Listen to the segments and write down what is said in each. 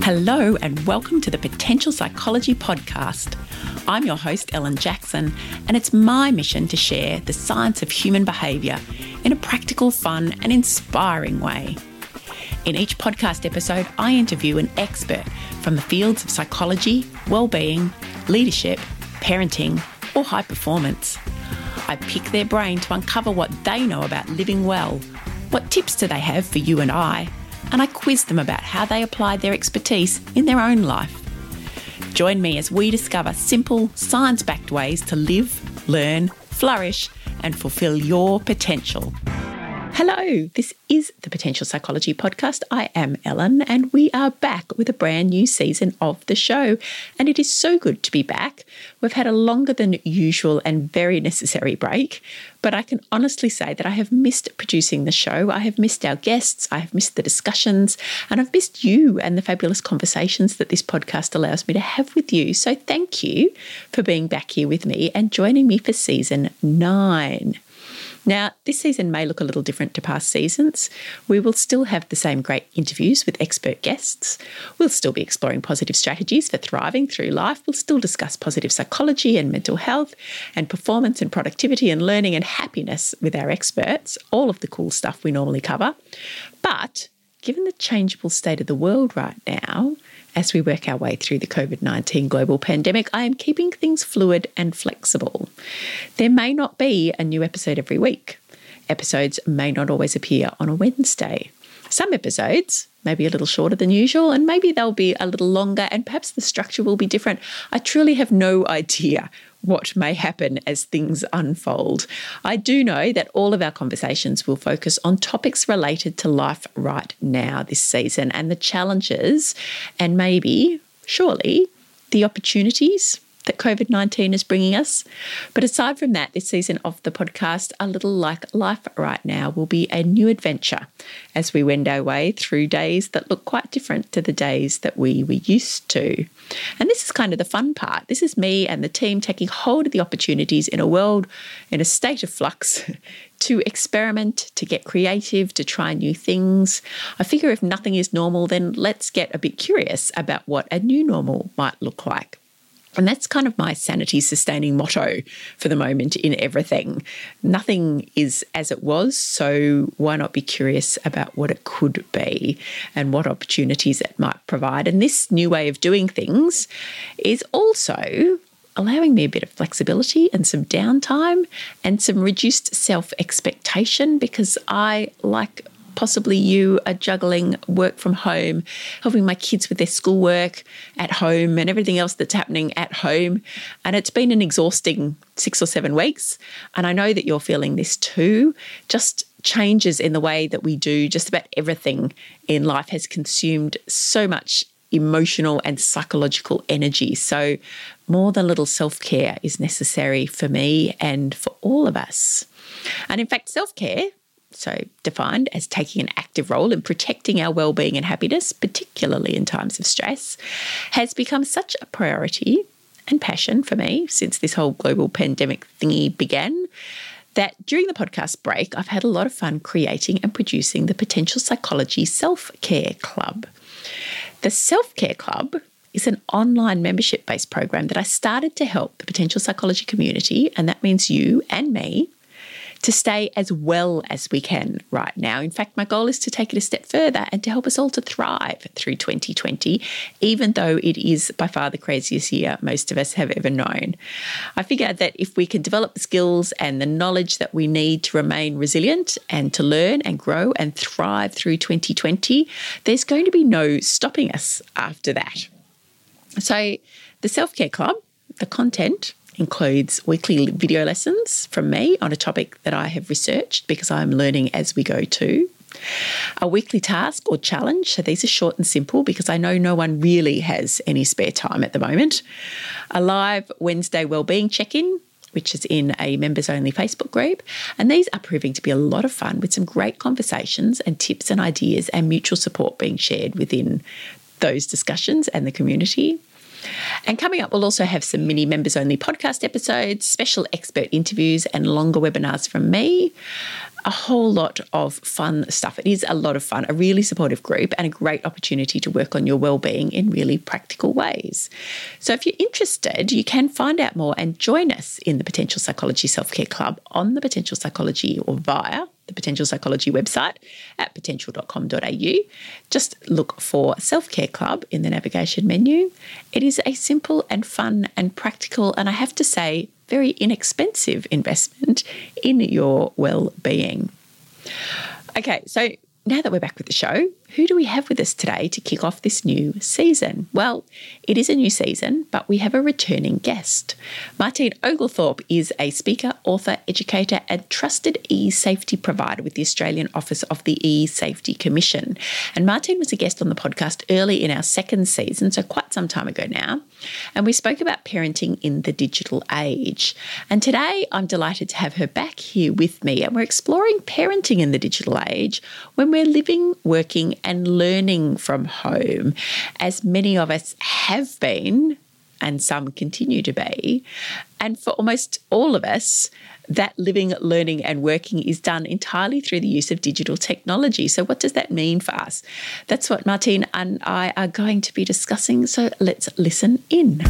Hello and welcome to the Potential Psychology Podcast. I'm your host, Ellen Jackson, and it's my mission to share the science of human behaviour in a practical, fun and inspiring way. In each podcast episode, I interview an expert from the fields of psychology, well-being, leadership, parenting or high performance. I pick their brain to uncover what they know about living well, what tips do they have for you and I quiz them about how they apply their expertise in their own life. Join me as we discover simple, science-backed ways to live, learn, flourish, and fulfill your potential. Hello, this is the Potential Psychology Podcast. I am Ellen, and we are back with a brand new season of the show. And it is so good to be back. We've had a longer than usual and very necessary break, but I can honestly say that I have missed producing the show. I have missed our guests, I have missed the discussions, and I've missed you and the fabulous conversations that this podcast allows me to have with you. So thank you for being back here with me and joining me for season 9. Now, this season may look a little different to past seasons. We will still have the same great interviews with expert guests. We'll still be exploring positive strategies for thriving through life. We'll still discuss positive psychology and mental health and performance and productivity and learning and happiness with our experts, all of the cool stuff we normally cover. But given the changeable state of the world right now, as we work our way through the COVID-19 global pandemic, I am keeping things fluid and flexible. There may not be a new episode every week. Episodes may not always appear on a Wednesday. Some episodes may be a little shorter than usual, and maybe they'll be a little longer, and perhaps the structure will be different. I truly have no idea what may happen as things unfold. I do know that all of our conversations will focus on topics related to life right now this season and the challenges and maybe, surely, the opportunities that COVID-19 is bringing us. But aside from that, this season of the podcast, A Little Like Life Right Now, will be a new adventure as we wend our way through days that look quite different to the days that we were used to. And this is kind of the fun part. This is me and the team taking hold of the opportunities in a world in a state of flux to experiment, to get creative, to try new things. I figure if nothing is normal, then let's get a bit curious about what a new normal might look like. And that's kind of my sanity-sustaining motto for the moment in everything. Nothing is as it was, so why not be curious about what it could be and what opportunities it might provide? And this new way of doing things is also allowing me a bit of flexibility and some downtime and some reduced self-expectation, because I, like possibly you, are juggling work from home, helping my kids with their schoolwork at home and everything else that's happening at home. And it's been an exhausting 6 or 7 weeks. And I know that you're feeling this too. Just changes in the way that we do just about everything in life has consumed so much emotional and psychological energy. So more than a little self-care is necessary for me and for all of us. And in fact, self-care, so defined as taking an active role in protecting our well-being and happiness, particularly in times of stress, has become such a priority and passion for me since this whole global pandemic thingy began, that during the podcast break, I've had a lot of fun creating and producing the Potential Psychology Self-Care Club. The Self-Care Club is an online membership-based program that I started to help the Potential Psychology community, and that means you and me, to stay as well as we can right now. In fact, my goal is to take it a step further and to help us all to thrive through 2020, even though it is by far the craziest year most of us have ever known. I figure that if we can develop the skills and the knowledge that we need to remain resilient and to learn and grow and thrive through 2020, there's going to be no stopping us after that. So the Self-Care Club, the content includes weekly video lessons from me on a topic that I have researched because I'm learning as we go too. A weekly task or challenge, so these are short and simple because I know no one really has any spare time at the moment. A live Wednesday wellbeing check-in, which is in a members-only Facebook group. And these are proving to be a lot of fun with some great conversations and tips and ideas and mutual support being shared within those discussions and the community. And coming up, we'll also have some mini members-only podcast episodes, special expert interviews and longer webinars from me. a whole lot of fun stuff. It is a lot of fun, a really supportive group and a great opportunity to work on your wellbeing in really practical ways. So if you're interested, you can find out more and join us in the Potential Psychology Self-Care Club on the Potential Psychology or via the Potential Psychology website at potential.com.au. Just look for Self-Care Club in the navigation menu. It is a simple and fun and practical, and I have to say, very inexpensive investment in your well-being. Okay, so now that we're back with the show, who do we have with us today to kick off this new season? Well, it is a new season, but we have a returning guest. Martine Oglethorpe is a speaker, author, educator, and trusted e-safety provider with the Australian Office of the E-Safety Commission. And Martine was a guest on the podcast early in our second season, so quite some time ago now. And we spoke about parenting in the digital age. And today I'm delighted to have her back here with me. And we're exploring parenting in the digital age when we're living, working, and learning from home, as many of us have been and some continue to be. And for almost all of us, that living, learning and working is done entirely through the use of digital technology. So what does that mean for us? That's what Martine and I are going to be discussing. So let's listen in.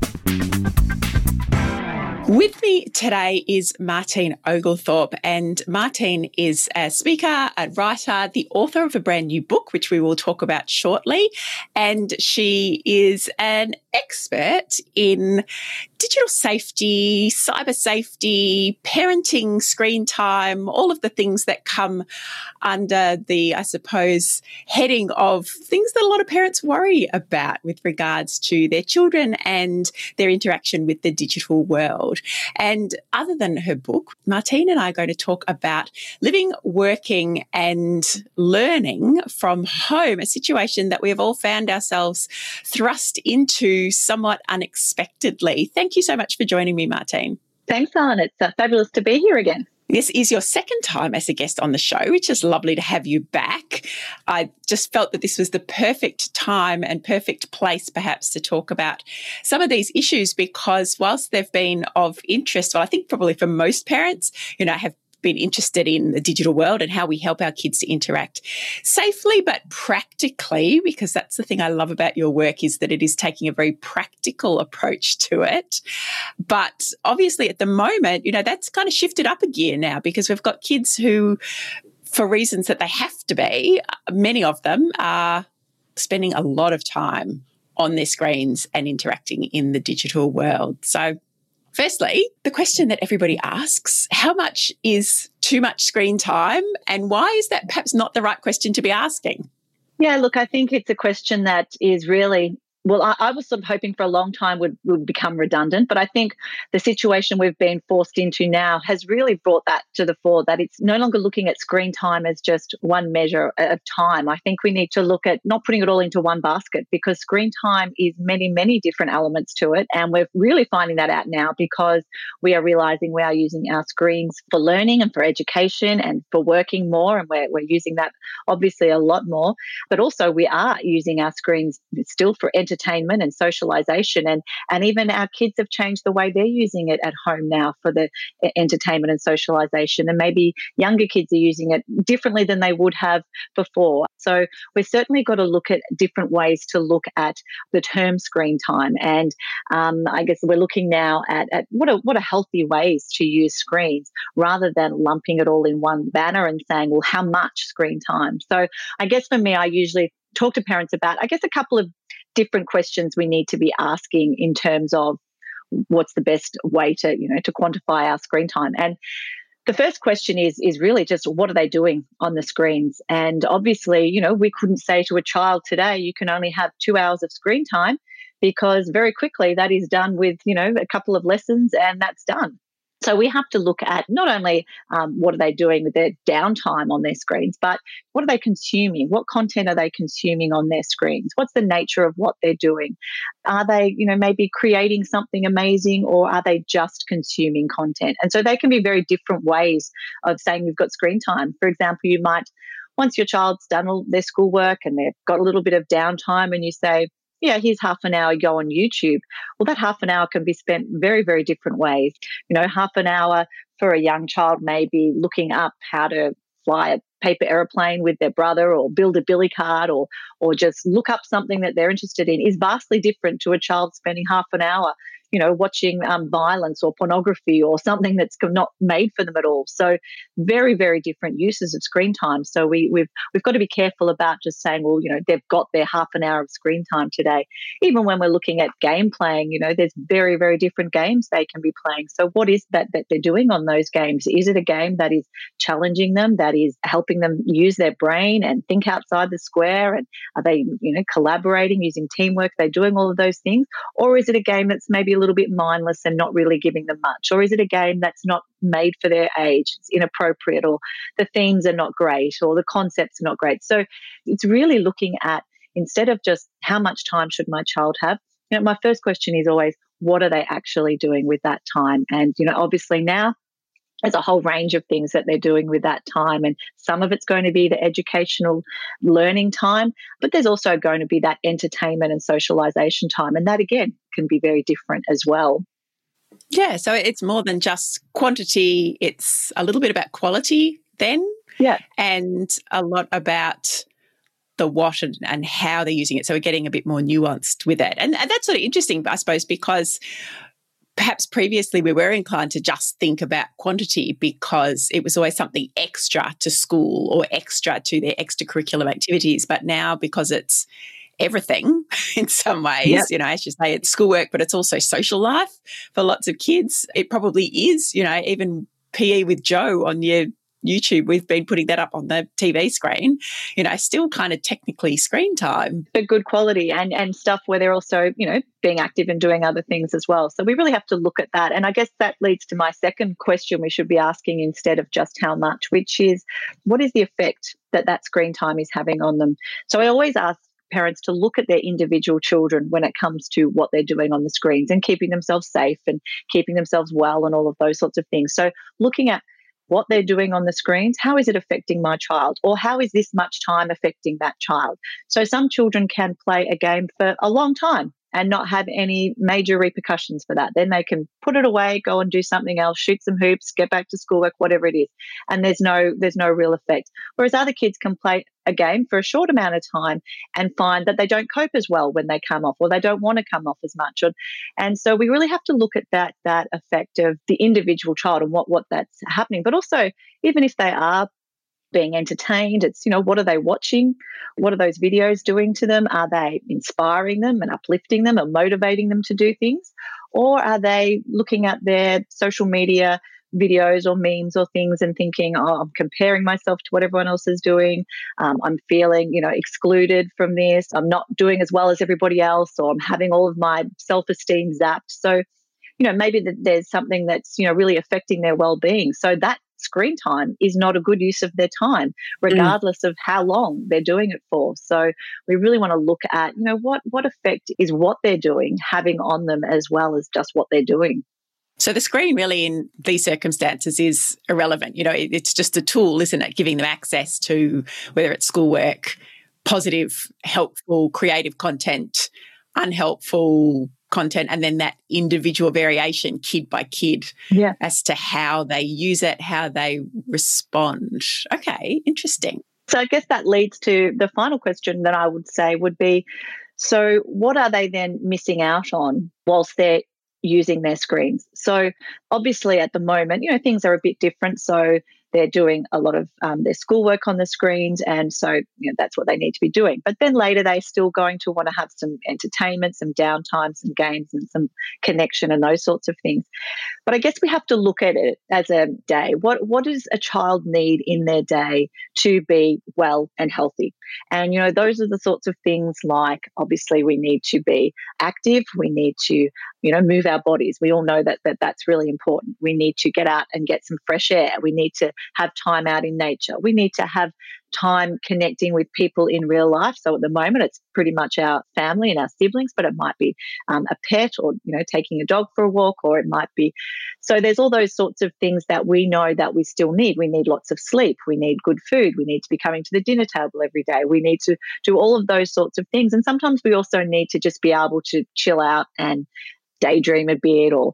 With me today is Martine Oglethorpe, and Martine is a speaker, a writer, the author of a brand new book, which we will talk about shortly, and she is an expert in digital safety, cyber safety, parenting, screen time, all of the things that come under the, I suppose, heading of things that a lot of parents worry about with regards to their children and their interaction with the digital world. And other than her book, Martine and I are going to talk about living, working and learning from home, a situation that we have all found ourselves thrust into somewhat unexpectedly. Thank you so much for joining me, Martine. Thanks, Ellen. It's fabulous to be here again. This is your second time as a guest on the show, which is lovely to have you back. I just felt that this was the perfect time and perfect place perhaps to talk about some of these issues, because whilst they've been of interest, well, I think probably for most parents, have been interested in the digital world and how we help our kids to interact safely but practically, because that's the thing I love about your work, is that it is taking a very practical approach to it. But obviously at the moment, that's kind of shifted up a gear now, because we've got kids who, for reasons that they have to be, many of them are spending a lot of time on their screens and interacting in the digital world. So firstly, the question that everybody asks, how much is too much screen time, and why is that perhaps not the right question to be asking? Yeah, look, I think it's a question that is really, well, I was sort of hoping for a long time would become redundant, but I think the situation we've been forced into now has really brought that to the fore, that it's no longer looking at screen time as just one measure of time. I think we need to look at not putting it all into one basket, because screen time is many, many different elements to it. And we're really finding that out now, because we are realizing we are using our screens for learning and for education and for working more. And we're using that obviously a lot more, but also we are using our screens still for entertainment and socialization, and even our kids have changed the way they're using it at home now for the entertainment and socialization, and maybe younger kids are using it differently than they would have before. So we've certainly got to look at different ways to look at the term screen time, and I guess we're looking now at what are healthy ways to use screens, rather than lumping it all in one banner and saying, well, how much screen time? So I guess for me, I usually talk to parents about, I guess, a couple of different questions we need to be asking in terms of what's the best way to, to quantify our screen time. And the first question is really just, what are they doing on the screens? And obviously, we couldn't say to a child today, you can only have 2 hours of screen time, because very quickly that is done with, a couple of lessons and that's done. So we have to look at not only what are they doing with their downtime on their screens, but what are they consuming? What content are they consuming on their screens? What's the nature of what they're doing? Are they, maybe creating something amazing, or are they just consuming content? And so they can be very different ways of saying we've got screen time. For example, you might, once your child's done all their schoolwork and they've got a little bit of downtime, and you say, yeah, here's half an hour, go on YouTube. Well, that half an hour can be spent very, very different ways. Half an hour for a young child may be looking up how to fly a paper aeroplane with their brother, or build a billy cart, or just look up something that they're interested in, is vastly different to a child spending half an hour watching violence or pornography or something that's not made for them at all. So very, very different uses of screen time. So we've got to be careful about just saying, well, they've got their half an hour of screen time today. Even when we're looking at game playing, there's very, very different games they can be playing. So what is that they're doing on those games? Is it a game that is challenging them, that is helping them use their brain and think outside the square? And are they, collaborating, using teamwork? Are they doing all of those things? Or is it a game that's maybe a little bit mindless and not really giving them much? Or is it a game that's not made for their age? It's inappropriate, or the themes are not great, or the concepts are not great. So it's really looking at, instead of just how much time should my child have, my first question is always, what are they actually doing with that time? And, obviously now there's a whole range of things that they're doing with that time. And some of it's going to be the educational learning time, but there's also going to be that entertainment and socialization time. And that, again, can be very different as well. Yeah, so it's more than just quantity. It's a little bit about quality then. Yeah. And a lot about the what and how they're using it. So we're getting a bit more nuanced with it. And that's sort of interesting, I suppose, because perhaps previously we were inclined to just think about quantity because it was always something extra to school or extra to their extracurricular activities. But now, because it's everything in some ways, Yep. as you say, it's schoolwork, but it's also social life for lots of kids. It probably is, even PE with Joe on your YouTube, we've been putting that up on the TV screen, still kind of technically screen time. But good quality and stuff where they're also, being active and doing other things as well. So we really have to look at that. And I guess that leads to my second question we should be asking instead of just how much, which is, what is the effect that screen time is having on them? So I always ask parents to look at their individual children when it comes to what they're doing on the screens and keeping themselves safe and keeping themselves well and all of those sorts of things. So looking at what they're doing on the screens, how is it affecting my child? Or how is this much time affecting that child? So some children can play a game for a long time and not have any major repercussions for that. Then they can put it away, go and do something else, shoot some hoops, get back to schoolwork, whatever it is. And there's no real effect. Whereas other kids can play a game for a short amount of time and find that they don't cope as well when they come off, or they don't want to come off as much. And so we really have to look at that effect of the individual child and what that's happening. But also, even if they are being entertained, it's, what are they watching? What are those videos doing to them? Are they inspiring them and uplifting them and motivating them to do things? Or are they looking at their social media videos or memes or things and thinking, oh, I'm comparing myself to what everyone else is doing. I'm feeling, excluded from this. I'm not doing as well as everybody else, or I'm having all of my self-esteem zapped. So, maybe there's something that's, really affecting their well-being. So that screen time is not a good use of their time, regardless of how long they're doing it for. So we really want to look at, what effect is what they're doing having on them, as well as just what they're doing. So the screen really in these circumstances is irrelevant. It's just a tool, isn't it? Giving them access to, whether it's schoolwork, positive, helpful, creative content, unhelpful content, and then that individual variation kid by kid as to how they use it, how they respond. Okay, interesting. So I guess that leads to the final question that I would say would be, so what are they then missing out on whilst they're using their screens? So obviously at the moment, things are a bit different. So they're doing a lot of their schoolwork on the screens, and so that's what they need to be doing. But then later they're still going to want to have some entertainment, some downtime, some games and some connection and those sorts of things. But I guess we have to look at it as a day. What does a child need in their day to be well and healthy? And, those are the sorts of things like, obviously we need to be active, we need to move our bodies. We all know that that's really important. We need to get out and get some fresh air. We need to have time out in nature. We need to have time connecting with people in real life. So at the moment, it's pretty much our family and our siblings, but it might be a pet, or, taking a dog for a walk, or it might be. So there's all those sorts of things that we know that we still need. We need lots of sleep. We need good food. We need to be coming to the dinner table every day. We need to do all of those sorts of things. And sometimes we also need to just be able to chill out and daydream a bit, or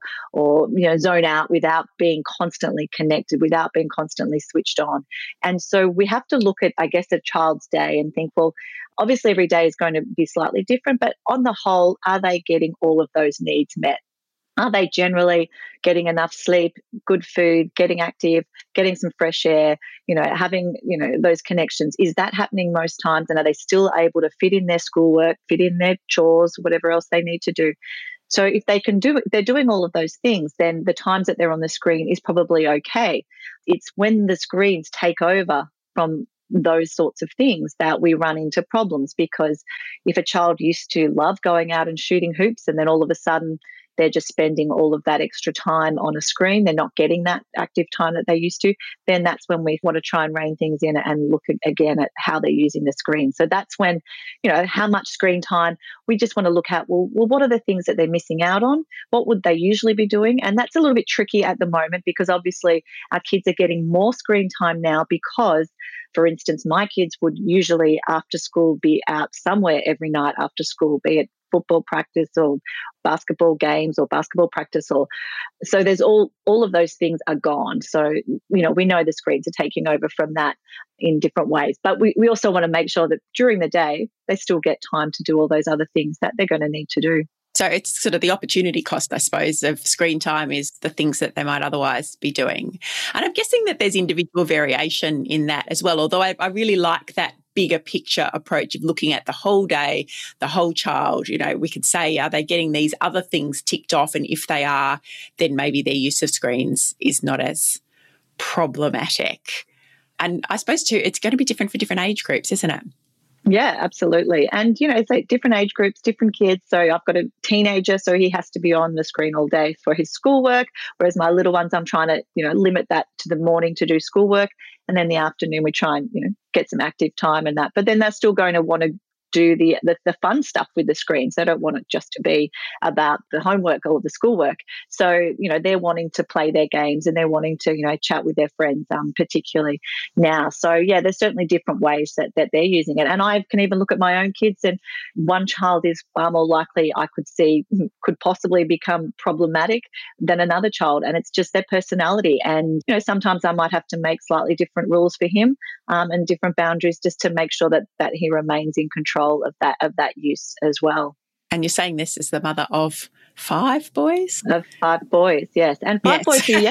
zone out without being constantly connected, without being constantly switched on. And so we have to look at, I guess, a child's day and think, well, obviously every day is going to be slightly different, but on the whole, are they getting all of those needs met? Are they generally getting enough sleep, good food, getting active, getting some fresh air, having, those connections? Is that happening most times? And are they still able to fit in their schoolwork, fit in their chores, whatever else they need to do? So if they can do it, they're doing all of those things, then the times that they're on the screen is probably okay. It's when the screens take over from those sorts of things that we run into problems, because if a child used to love going out and shooting hoops, and then all of a sudden they're just spending all of that extra time on a screen, they're not getting that active time that they used to, then that's when we want to try and rein things in and look again at how they're using the screen. So that's when, how much screen time, we just want to look at, well, what are the things that they're missing out on? What would they usually be doing? And that's a little bit tricky at the moment, because obviously our kids are getting more screen time now because, for instance, my kids would usually after school be out somewhere every night after school, be it football practice or basketball games or basketball practice, or so there's all of those things are gone. So we know the screens are taking over from that in different ways, but we also want to make sure that during the day they still get time to do all those other things that they're going to need to do. So it's sort of the opportunity cost, I suppose, of screen time is the things that they might otherwise be doing. And I'm guessing that there's individual variation in that as well, although I really like that bigger picture approach of looking at the whole day, the whole child. We could say, are they getting these other things ticked off? And if they are, then maybe their use of screens is not as problematic. And I suppose too, it's going to be different for different age groups, isn't it? Yeah, absolutely. And, it's like different age groups, different kids. So I've got a teenager, so he has to be on the screen all day for his schoolwork, whereas my little ones, I'm trying to, limit that to the morning to do schoolwork. And then the afternoon, we try and, get some active time and that. But then they're still going to want to do the fun stuff with the screens. They don't want it just to be about the homework or the schoolwork. So, they're wanting to play their games and they're wanting to, chat with their friends, particularly now. So, yeah, there's certainly different ways that they're using it. And I can even look at my own kids, and one child is far more likely I could see could possibly become problematic than another child. And it's just their personality. And, sometimes I might have to make slightly different rules for him and different boundaries just to make sure that he remains in control of that use as well. And you're saying this is the mother of 5 boys? Of 5 boys, yes. And 5 boys who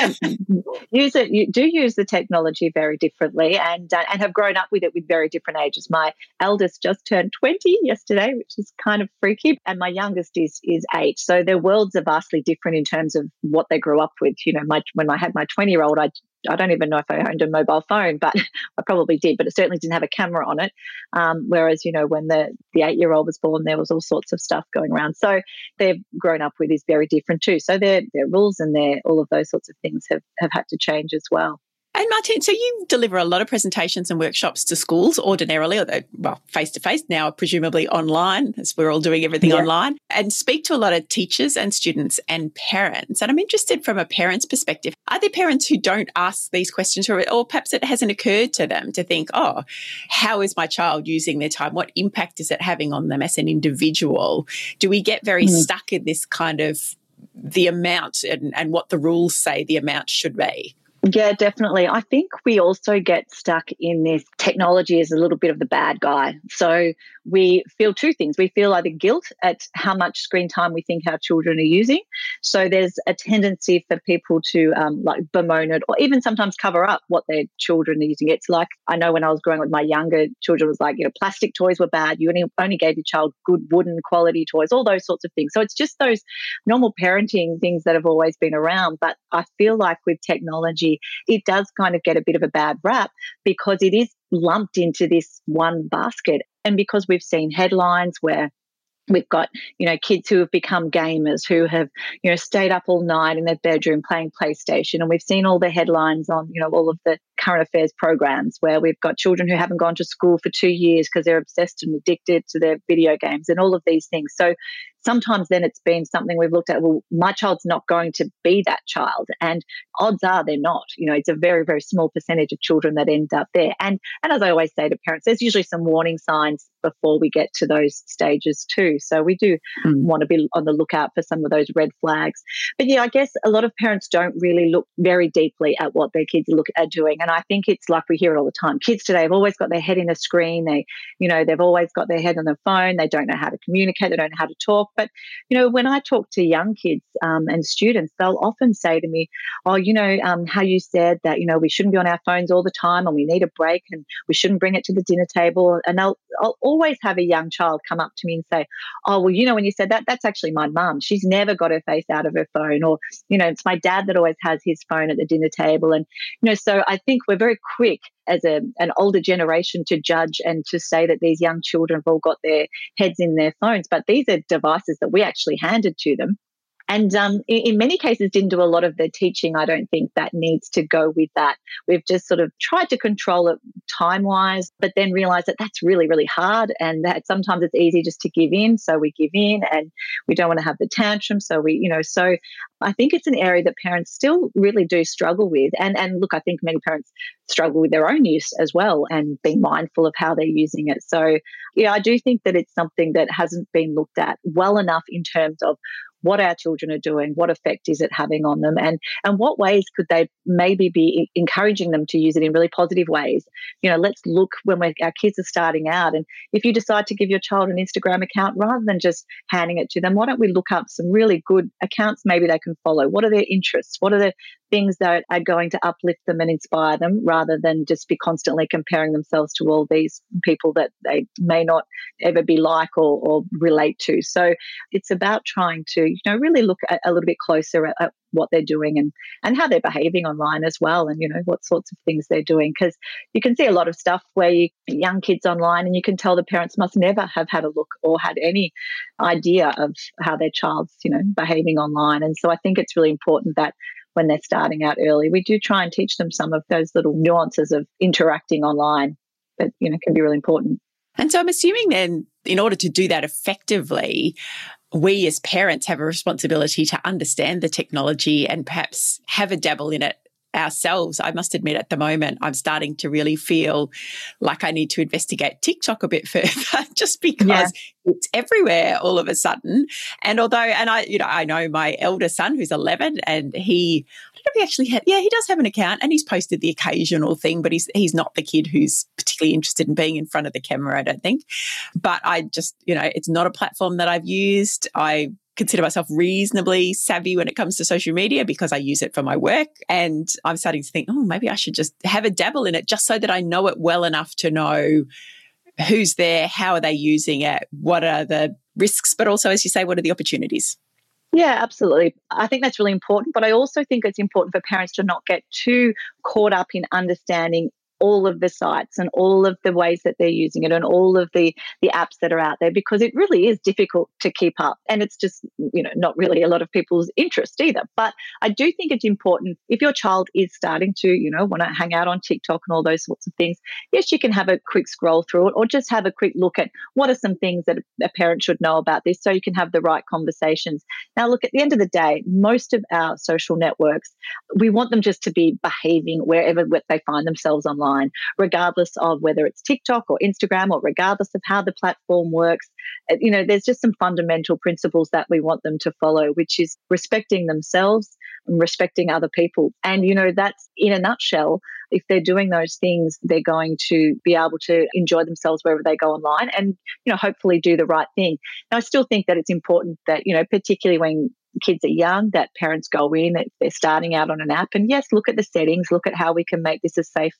use the technology very differently and have grown up with it with very different ages. My eldest just turned 20 yesterday, which is kind of freaky, and my youngest is 8. So their worlds are vastly different in terms of what they grew up with. When I had my 20-year-old, I don't even know if I owned a mobile phone, but I probably did, but it certainly didn't have a camera on it. Whereas, when the 8-year-old was born, there was all sorts of stuff going around. So they've grown up with is very different too. So their rules and all of those sorts of things have had to change as well. And Martine, so you deliver a lot of presentations and workshops to schools ordinarily, although, face-to-face, now presumably online, as we're all doing everything online, and speak to a lot of teachers and students and parents. And I'm interested from a parent's perspective, are there parents who don't ask these questions, or perhaps it hasn't occurred to them to think, how is my child using their time? What impact is it having on them as an individual? Do we get very stuck in this kind of the amount and what the rules say the amount should be? Yeah, definitely. I think we also get stuck in this technology as a little bit of the bad guy. So we feel 2 things. We feel either guilt at how much screen time we think our children are using. So there's a tendency for people to bemoan it, or even sometimes cover up what their children are using. It's like, I know when I was growing up with my younger children, it was like, plastic toys were bad. You only gave your child good wooden quality toys, all those sorts of things. So it's just those normal parenting things that have always been around. But I feel like with technology, it does kind of get a bit of a bad rap because it is lumped into this one basket. And because we've seen headlines where We've got, kids who have become gamers, who have, stayed up all night in their bedroom playing PlayStation. And we've seen all the headlines on, all of the current affairs programs where we've got children who haven't gone to school for 2 years because they're obsessed and addicted to their video games and all of these things. So sometimes then it's been something we've looked at, well, my child's not going to be that child. And odds are they're not. It's a very, very small percentage of children that end up there. And as I always say to parents, there's usually some warning signs before we get to those stages too. So we do want to be on the lookout for some of those red flags. But yeah, I guess a lot of parents don't really look very deeply at what their kids are doing. And I think it's like we hear it all the time. Kids today have always got their head in a screen. They've always got their head on the phone. They don't know how to communicate. They don't know how to talk. But, when I talk to young kids and students, they'll often say to me, oh, how you said that, we shouldn't be on our phones all the time and we need a break and we shouldn't bring it to the dinner table. And I'll always have a young child come up to me and say, oh, well, when you said that, that's actually my mum. She's never got her face out of her phone. Or, it's my dad that always has his phone at the dinner table. And, so I think we're very quick as an older generation to judge and to say that these young children have all got their heads in their phones. But these are devices that we actually handed to them. And in many cases didn't do a lot of the teaching. I don't think that needs to go with that. We've just sort of tried to control it time-wise, but then realised that that's really, really hard and that sometimes it's easy just to give in. So we give in and we don't want to have the tantrum. So so I think it's an area that parents still really do struggle with. And look, I think many parents struggle with their own use as well and being mindful of how they're using it. So yeah, I do think that it's something that hasn't been looked at well enough in terms of what our children are doing, what effect is it having on them, and what ways could they maybe be encouraging them to use it in really positive ways. Let's look when our kids are starting out, and if you decide to give your child an Instagram account, rather than just handing it to them, why don't we look up some really good accounts maybe they can follow? What are their interests? What are the things that are going to uplift them and inspire them, rather than just be constantly comparing themselves to all these people that they may not ever be like or relate to. So it's about trying to, really look at a little bit closer at what they're doing and how they're behaving online as well, and what sorts of things they're doing, because you can see a lot of stuff where young kids online and you can tell the parents must never have had a look or had any idea of how their child's behaving online. And so I think it's really important that when they're starting out early, we do try and teach them some of those little nuances of interacting online that can be really important. And so I'm assuming then, in order to do that effectively, we as parents have a responsibility to understand the technology and perhaps have a dabble in it ourselves. I must admit, at the moment, I'm starting to really feel like I need to investigate TikTok a bit further, just because it's everywhere all of a sudden. And I know my elder son who's 11, and he does have an account, and he's posted the occasional thing, but he's not the kid who's particularly interested in being in front of the camera, I don't think. But I just, it's not a platform that I've used. I consider myself reasonably savvy when it comes to social media because I use it for my work. And I'm starting to think, maybe I should just have a dabble in it just so that I know it well enough to know who's there, how are they using it, what are the risks, but also, as you say, what are the opportunities? Yeah, absolutely. I think that's really important. But I also think it's important for parents to not get too caught up in understanding all of the sites and all of the ways that they're using it and all of the apps that are out there, because it really is difficult to keep up. And it's just, not really a lot of people's interest either. But I do think it's important if your child is starting to, want to hang out on TikTok and all those sorts of things, yes, you can have a quick scroll through it or just have a quick look at what are some things that a parent should know about this so you can have the right conversations. Now, look, at the end of the day, most of our social networks, we want them just to be behaving wherever they find themselves online, regardless of whether it's TikTok or Instagram or regardless of how the platform works. There's just some fundamental principles that we want them to follow, which is respecting themselves and respecting other people. And, that's in a nutshell. If they're doing those things, they're going to be able to enjoy themselves wherever they go online and, hopefully do the right thing. Now, I still think that it's important that, particularly when kids are young, that parents go in, that they're starting out on an app, and yes, look at the settings, look at how we can make this as safe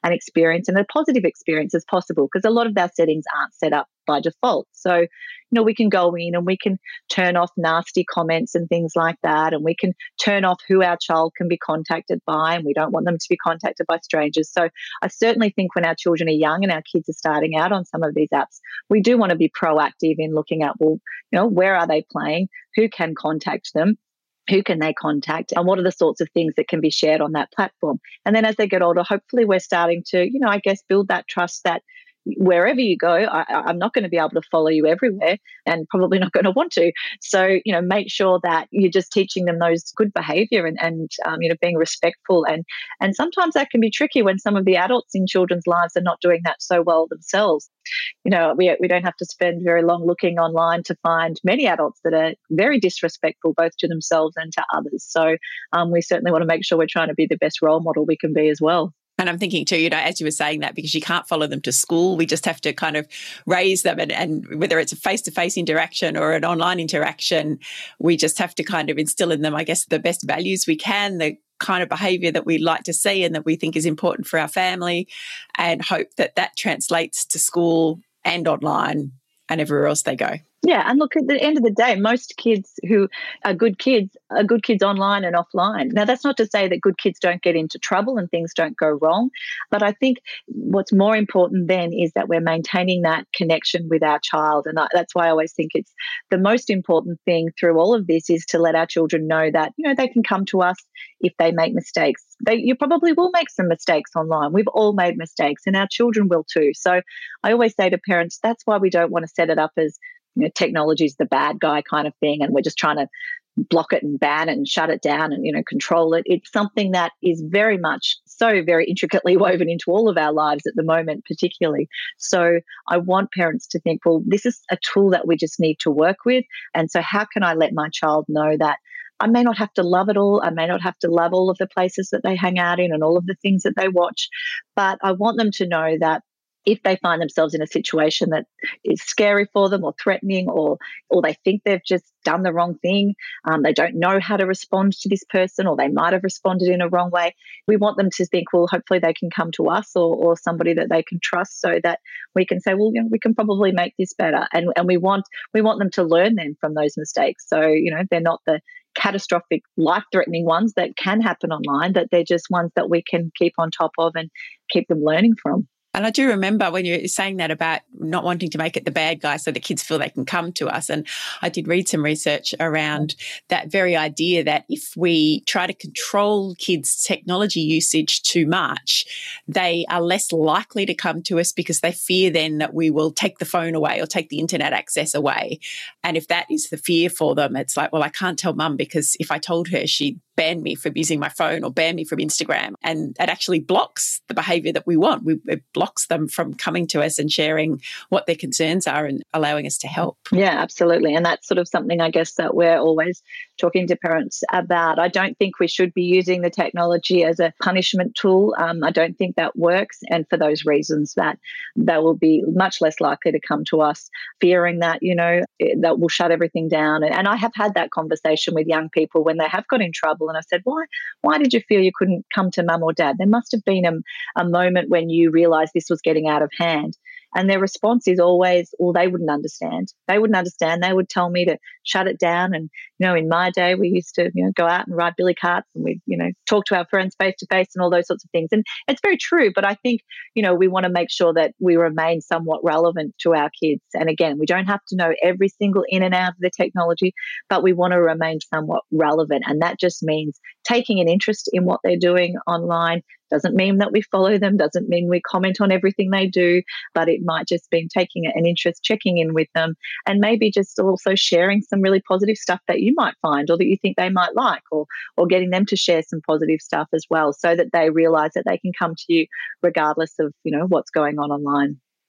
an experience and a positive experience as possible, because a lot of our settings aren't set up by default. So, we can go in and we can turn off nasty comments and things like that. And we can turn off who our child can be contacted by, and we don't want them to be contacted by strangers. So I certainly think when our children are young and our kids are starting out on some of these apps, we do want to be proactive in looking at, well, where are they playing? Who can contact them? Who can they contact, and what are the sorts of things that can be shared on that platform? And then as they get older, hopefully we're starting to, I guess, build that trust that wherever you go, I'm not going to be able to follow you everywhere, and probably not going to want to. So, make sure that you're just teaching them those good behavior and being respectful. And sometimes that can be tricky when some of the adults in children's lives are not doing that so well themselves. We don't have to spend very long looking online to find many adults that are very disrespectful both to themselves and to others. So we certainly want to make sure we're trying to be the best role model we can be as well. And I'm thinking too, as you were saying that, because you can't follow them to school, we just have to kind of raise them, and whether it's a face-to-face interaction or an online interaction, we just have to kind of instill in them, I guess, the best values we can, the kind of behaviour that we'd like to see and that we think is important for our family, and hope that that translates to school and online and everywhere else they go. Yeah, and look, at the end of the day, most kids who are good kids online and offline. Now, that's not to say that good kids don't get into trouble and things don't go wrong, but I think what's more important then is that we're maintaining that connection with our child, and that's why I always think it's the most important thing through all of this is to let our children know that, they can come to us if they make mistakes. You probably will make some mistakes online. We've all made mistakes, and our children will too. So I always say to parents, that's why we don't want to set it up as technology is the bad guy kind of thing, and we're just trying to block it and ban it and shut it down and control it. It's something that is very much so very intricately woven into all of our lives at the moment, particularly. So I want parents to think, well, this is a tool that we just need to work with, and so how can I let my child know that I may not have to love it all, I may not have to love all of the places that they hang out in and all of the things that they watch, but I want them to know that if they find themselves in a situation that is scary for them or threatening, or they think they've just done the wrong thing, they don't know how to respond to this person, or they might have responded in a wrong way, we want them to think, well, hopefully they can come to us or somebody that they can trust, so that we can say, well, we can probably make this better. And we want them to learn then from those mistakes. So, they're not the catastrophic, life-threatening ones that can happen online, but they're just ones that we can keep on top of and keep them learning from. And I do remember when you were saying that about not wanting to make it the bad guy so the kids feel they can come to us. And I did read some research around that very idea that if we try to control kids' technology usage too much, they are less likely to come to us because they fear then that we will take the phone away or take the internet access away. And if that is the fear for them, it's like, well, I can't tell mum because if I told her, she'd ban me from using my phone or ban me from Instagram. And it actually blocks the behaviour that we want. It blocks them from coming to us and sharing what their concerns are and allowing us to help. Yeah, absolutely. And that's sort of something, I guess, that we're always talking to parents about. I don't think we should be using the technology as a punishment tool. I don't think that works. And for those reasons, that they will be much less likely to come to us fearing that, that we'll shut everything down. And I have had that conversation with young people when they have got in trouble. And I said, why did you feel you couldn't come to mum or dad? There must have been a moment when you realised this was getting out of hand. And their response is always, well, they wouldn't understand. They wouldn't understand. They would tell me to shut it down. And, in my day, we used to, go out and ride billy carts and we'd, talk to our friends face to face and all those sorts of things. And it's very true. But I think, we want to make sure that we remain somewhat relevant to our kids. And again, we don't have to know every single in and out of the technology, but we want to remain somewhat relevant. And that just means taking an interest in what they're doing online. Doesn't mean that we follow them, doesn't mean we comment on everything they do, but it might just be taking an interest, checking in with them, and maybe just also sharing some really positive stuff that you might find or that you think they might like, or getting them to share some positive stuff as well, so that they realise that they can come to you regardless of, what's going on online.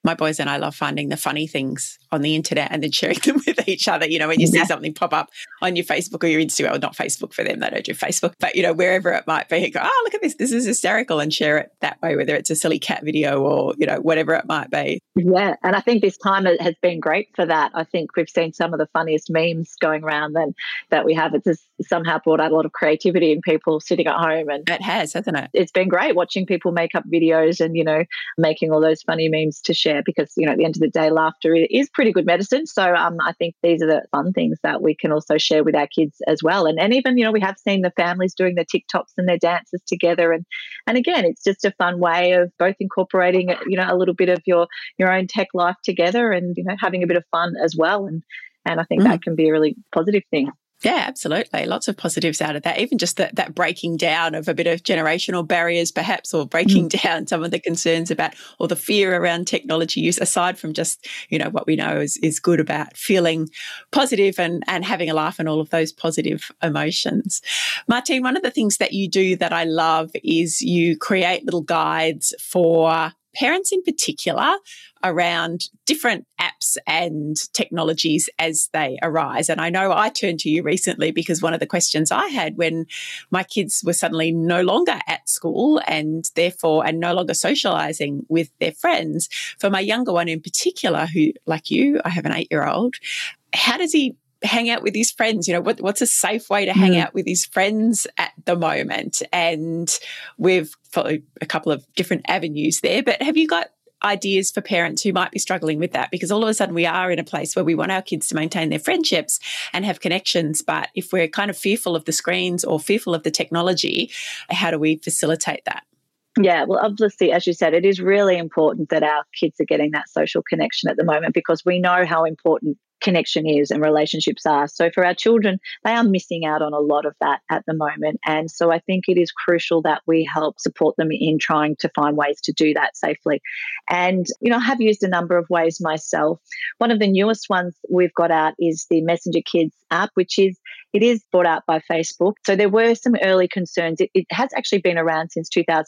My boys and I love finding the funny things on the internet and then sharing them with each other. You know, when you see something pop up on your Facebook or your Instagram, well, not Facebook for them, they don't do Facebook, but, you know, wherever it might be, go, oh, look at this is hysterical, and share it that way, whether it's a silly cat video or, you know, whatever it might be. Yeah, and I think this time it has been great for that. I think we've seen some of the funniest memes going around that we have. It's just somehow brought out a lot of creativity in people sitting at home. And it has, hasn't it? It's been great watching people make up videos and, you know, making all those funny memes to share because, you know, at the end of the day, laughter is pretty good medicine. So I think these are the fun things that we can also share with our kids as well. And even, you know, we have seen the families doing their TikToks and their dances together. And again, it's just a fun way of both incorporating, you know, a little bit of your own tech life together and, you know, having a bit of fun as well. And I think that can be a really positive thing. Yeah, absolutely. Lots of positives out of that. Even just that breaking down of a bit of generational barriers, perhaps, or breaking down some of the concerns about or the fear around technology use, aside from just, you know, what we know is good about feeling positive and having a laugh and all of those positive emotions. Martine, one of the things that you do that I love is you create little guides for parents in particular around different apps and technologies as they arise. And I know I turned to you recently because one of the questions I had when my kids were suddenly no longer at school and therefore no longer socialising with their friends, for my younger one in particular, who, like you, I have an 8-year-old, how does he hang out with his friends? You know, what's a safe way to hang out with his friends at the moment? And we've followed a couple of different avenues there, but have you got ideas for parents who might be struggling with that? Because all of a sudden we are in a place where we want our kids to maintain their friendships and have connections, but if we're kind of fearful of the screens or fearful of the technology, how do we facilitate that? Yeah, well, obviously, as you said, it is really important that our kids are getting that social connection at the moment because we know how important connection is and relationships are. So for our children, they are missing out on a lot of that at the moment. And so I think it is crucial that we help support them in trying to find ways to do that safely. And, you know, I have used a number of ways myself. One of the newest ones we've got out is the Messenger Kids app, it is brought out by Facebook. So there were some early concerns. It has actually been around since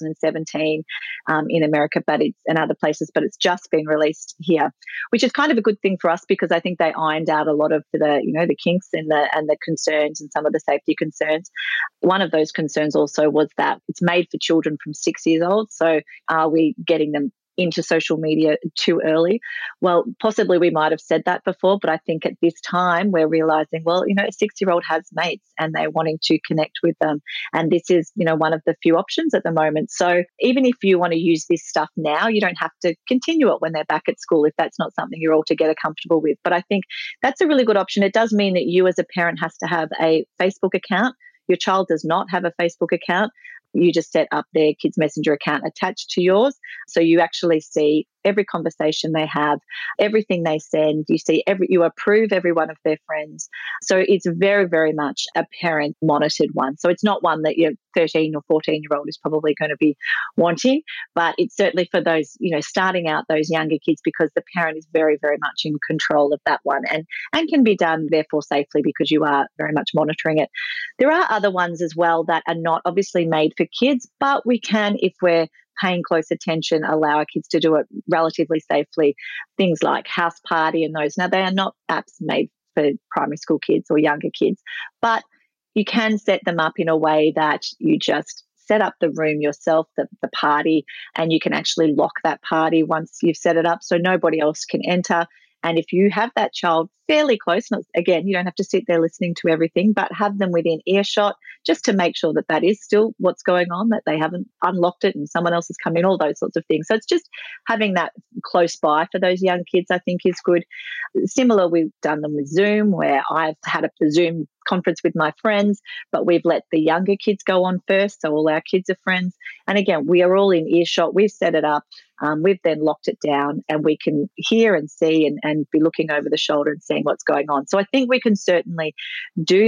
2017 in America, and other places, but it's just been released here, which is kind of a good thing for us because I think they ironed out a lot of the kinks and the concerns and some of the safety concerns. One of those concerns also was that it's made for children from 6 years old. So are we getting them into social media too early? Well, possibly we might have said that before, but I think at this time we're realizing, well, you know, a 6-year-old has mates and they're wanting to connect with them. And this is, you know, one of the few options at the moment. So even if you want to use this stuff now, you don't have to continue it when they're back at school if that's not something you're altogether comfortable with. But I think that's a really good option. It does mean that you as a parent has to have a Facebook account. Your child does not have a Facebook account. You just set up their Kids Messenger account attached to yours. So you actually see every conversation they have, everything they send. You approve every one of their friends. So it's very, very much a parent monitored one. So it's not one that your 13 or 14-year-old is probably going to be wanting, but it's certainly for those, you know, starting out those younger kids because the parent is very, very much in control of that one and can be done therefore safely because you are very much monitoring it. There are other ones as well that are not obviously made for kids, but we can, if we're paying close attention, allow our kids to do it relatively safely. Things like House Party and those. Now, they are not apps made for primary school kids or younger kids, but you can set them up in a way that you just set up the room yourself, the party, and you can actually lock that party once you've set it up so nobody else can enter. And if you have that child fairly close, again, you don't have to sit there listening to everything, but have them within earshot just to make sure that is still what's going on, that they haven't unlocked it and someone else has come in, all those sorts of things. So it's just having that close by for those young kids, I think, is good. Similar, we've done them with Zoom, where I've had a Zoom conference with my friends, but we've let the younger kids go on first, so all our kids are friends. And again, we are all in earshot. We've set it up. We've then locked it down and we can hear and see and be looking over the shoulder and seeing what's going on. So I think we can certainly do that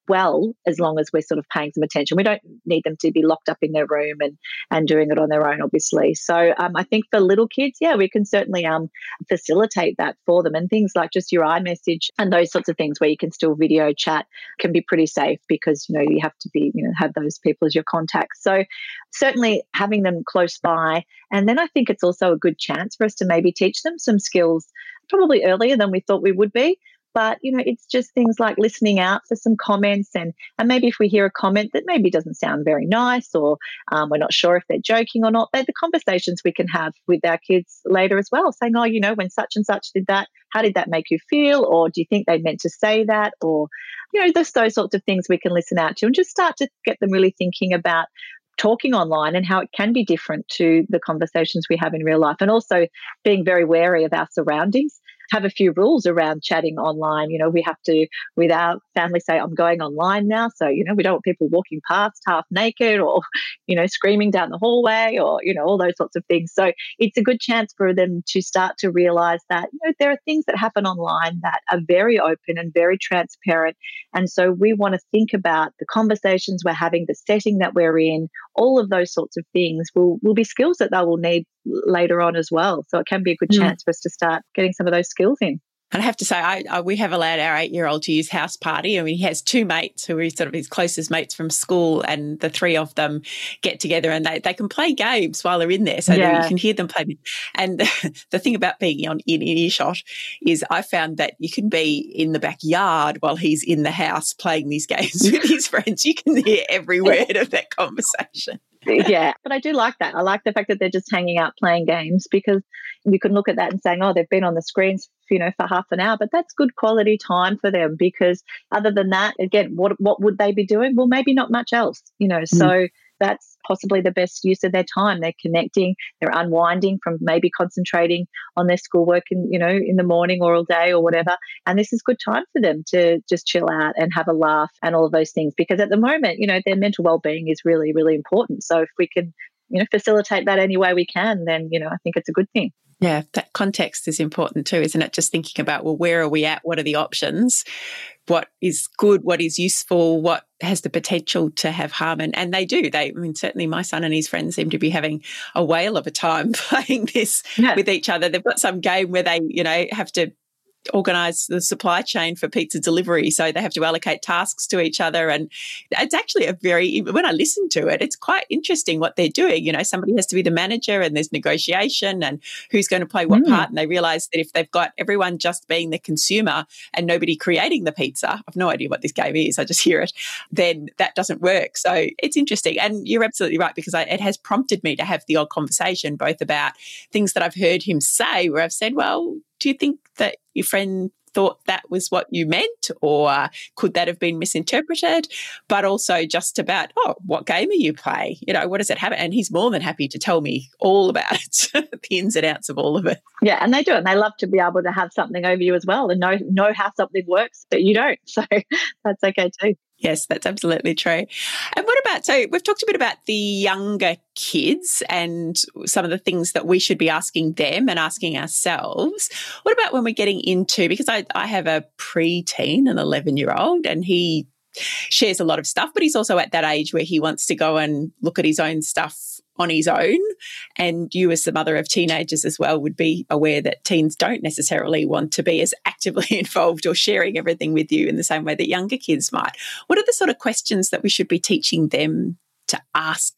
well, as long as we're sort of paying some attention. We don't need them to be locked up in their room and doing it on their own, obviously. So I think for little kids, yeah, we can certainly facilitate that for them. And things like just your iMessage and those sorts of things where you can still video chat can be pretty safe because, you have to be, have those people as your contacts. So certainly having them close by. And then I think it's also a good chance for us to maybe teach them some skills probably earlier than we thought we would be. But, it's just things like listening out for some comments and maybe if we hear a comment that maybe doesn't sound very nice or we're not sure if they're joking or not, they're the conversations we can have with our kids later as well, saying, oh, when such and such did that, how did that make you feel? Or do you think they meant to say that? Or, just those sorts of things we can listen out to and just start to get them really thinking about talking online and how it can be different to the conversations we have in real life, and also being very wary of our surroundings. Have a few rules around chatting online. We have to, with our family, say, I'm going online now. So, we don't want people walking past half naked or, screaming down the hallway or, all those sorts of things. So it's a good chance for them to start to realize that, there are things that happen online that are very open and very transparent. And so we want to think about the conversations we're having, the setting that we're in, all of those sorts of things will be skills that they will need later on as well. So it can be a good chance for us to start getting some of those skills in. And I have to say, we have allowed our 8-year-old to use House Party. I mean, he has 2 mates who are sort of his closest mates from school, and the 3 of them get together and they can play games while they're in there. So that you can hear them play. And the thing about being in earshot is I found that you can be in the backyard while he's in the house playing these games with his friends. You can hear every word of that conversation. Yeah, but I do like that. I like the fact that they're just hanging out playing games, because you can look at that and saying, oh, they've been on the screens, for half an hour, but that's good quality time for them, because other than that, again, what would they be doing? Well, maybe not much else, so that's possibly the best use of their time. They're connecting, they're unwinding from maybe concentrating on their schoolwork in the morning or all day or whatever. And this is good time for them to just chill out and have a laugh and all of those things, because at the moment, their mental well-being is really, really important. So if we can, facilitate that any way we can, then, I think it's a good thing. Yeah, that context is important too, isn't it? Just thinking about, well, where are we at? What are the options? What is good? What is useful? What has the potential to have harm? And they do. Certainly my son and his friends seem to be having a whale of a time playing this with each other. They've got some game where they, have to organise the supply chain for pizza delivery, so they have to allocate tasks to each other. And it's actually when I listen to it, it's quite interesting what they're doing. Somebody has to be the manager and there's negotiation and who's going to play what part. And they realise that if they've got everyone just being the consumer and nobody creating the pizza, I've no idea what this game is, I just hear it, then that doesn't work. So it's interesting. And you're absolutely right, because it has prompted me to have the odd conversation, both about things that I've heard him say where I've said, well, do you think that your friend thought that was what you meant, or could that have been misinterpreted? But also just about, what game are you playing? What does it have? And he's more than happy to tell me all about it, the ins and outs of all of it. Yeah, and they do it. And they love to be able to have something over you as well and know how something works, but you don't. So that's okay too. Yes, that's absolutely true. And what about, so we've talked a bit about the younger kids and some of the things that we should be asking them and asking ourselves. What about when we're getting into, because I have a preteen, an 11-year-old, and he shares a lot of stuff, but he's also at that age where he wants to go and look at his own stuff on his own. And you, as the mother of teenagers as well, would be aware that teens don't necessarily want to be as actively involved or sharing everything with you in the same way that younger kids might. What are the sort of questions that we should be teaching them to ask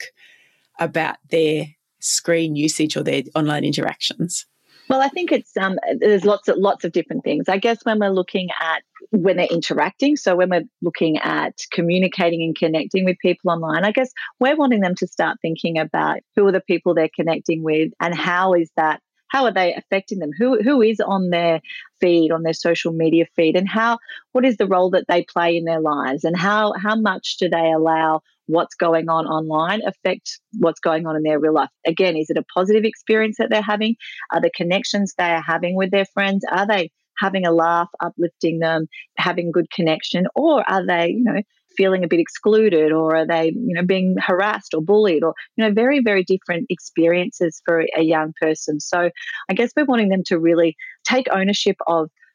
about their screen usage or their online interactions? Well, I think it's there's lots of different things. I guess when we're looking at when they're interacting, so when we're looking at communicating and connecting with people online, I guess we're wanting them to start thinking about who are the people they're connecting with and how are they affecting them? Who is on their feed, on their social media feed, and what is the role that they play in their lives, and how much do they allow what's going on online affect what's going on in their real life? Again, is it a positive experience that they're having? Are the connections they are having with their friends, are they having a laugh, uplifting them, having good connection, or are they, feeling a bit excluded, or are they, being harassed or bullied, or, very, very different experiences for a young person. So I guess we're wanting them to really take ownership of